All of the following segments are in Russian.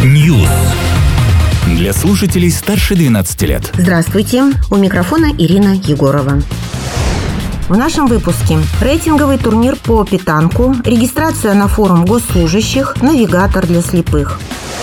News. Для слушателей старше 12 лет. Здравствуйте, у микрофона Ирина Егорова. В нашем выпуске рейтинговый турнир по питанку, регистрация на форум госслужащих, навигатор для слепых.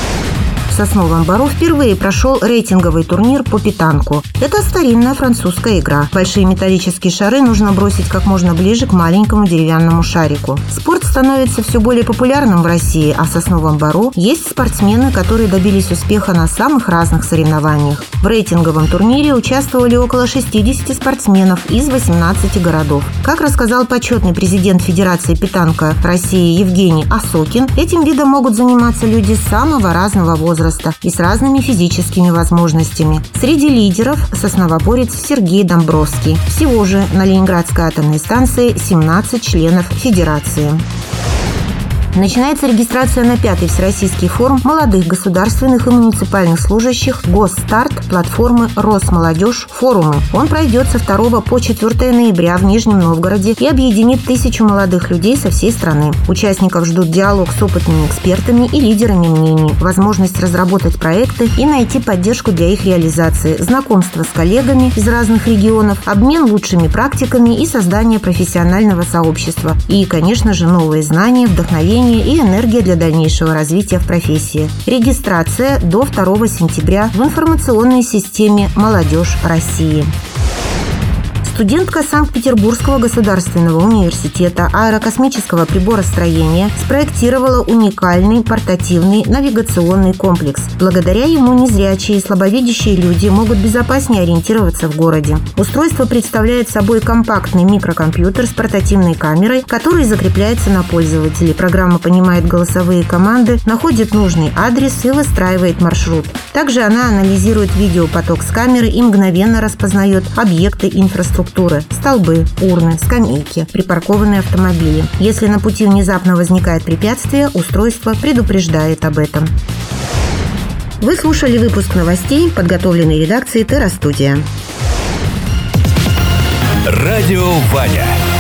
В Сосновом Бору впервые прошел рейтинговый турнир по питанку. Это старинная французская игра. Большие металлические шары нужно бросить как можно ближе к маленькому деревянному шарику. Спорт становится все более популярным в России, а в Сосновом Бору есть спортсмены, которые добились успеха на самых разных соревнованиях. В рейтинговом турнире участвовали около 60 спортсменов из 18 городов. Как рассказал почетный президент Федерации питанка России Евгений Осокин, этим видом могут заниматься люди самого разного возраста и с разными физическими возможностями. Среди лидеров сосновоборец Сергей Домбровский. Всего же на Ленинградской атомной станции 17 членов Федерации. Начинается регистрация на 5-й Всероссийский форум молодых государственных и муниципальных служащих «Госстарт» платформы «Росмолодежь. Форумы». Он пройдет со 2 по 4 ноября в Нижнем Новгороде и объединит 1000 молодых людей со всей страны. Участников ждут диалог с опытными экспертами и лидерами мнений, возможность разработать проекты и найти поддержку для их реализации, знакомство с коллегами из разных регионов, обмен лучшими практиками и создание профессионального сообщества. И, конечно же, новые знания, вдохновение и энергия для дальнейшего развития в профессии. Регистрация до 2 сентября в информационной системе «Молодежь России». Студентка Санкт-Петербургского государственного университета аэрокосмического приборостроения спроектировала уникальный портативный навигационный комплекс. Благодаря ему незрячие и слабовидящие люди могут безопаснее ориентироваться в городе. Устройство представляет собой компактный микрокомпьютер с портативной камерой, который закрепляется на пользователе. Программа понимает голосовые команды, находит нужный адрес и выстраивает маршрут. Также она анализирует видеопоток с камеры и мгновенно распознает объекты инфраструктуры. Столбы, урны, скамейки, припаркованные автомобили. Если на пути внезапно возникает препятствие, устройство предупреждает об этом. Вы слушали выпуск новостей, подготовленный редакцией Терра Студия. Радио Ваня.